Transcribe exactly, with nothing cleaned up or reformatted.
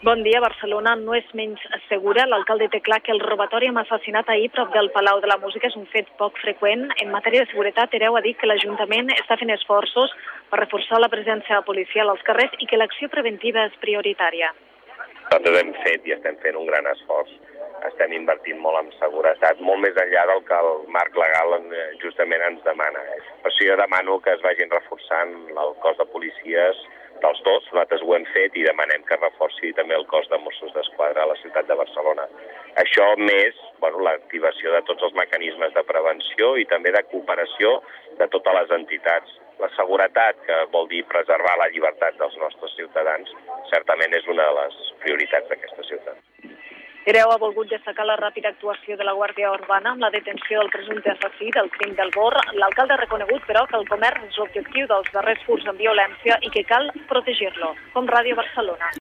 Bon dia. Barcelona no és menys segura. L'alcalde té clar que el robatori amb assassinat ahir prop del Palau de la Música és un fet poc freqüent. En matèria de seguretat, Hereu ha dit que l'Ajuntament està fent esforços per reforçar la presència policial als carrers i que l'acció preventiva és prioritària. Nosaltres hem fet i estem fent un gran esforç. Estem invertint molt en seguretat, molt més enllà del que el marc legal justament ens demana. Per això jo demano que es vagin reforçant el cos de policies dels dos. Nosaltres ho hem fet i demanem que reforci també el cos de Mossos d'Esquadra a la ciutat de Barcelona. Això més bueno, l'activació de tots els mecanismes de prevenció i també de cooperació de totes les entitats. La seguretat, que vol dir preservar la llibertat dels nostres ciutadans, certament és una de les prioritats d'aquesta ciutat. Hereu ha volgut destacar la ràpida actuació de la Guàrdia Urbana amb la detenció del presumpte assassí del crim del Bor. L'alcalde ha reconegut, però, que el comerç és l'objectiu dels darrers furts amb violència i que cal protegir-lo. Com Ràdio Barcelona.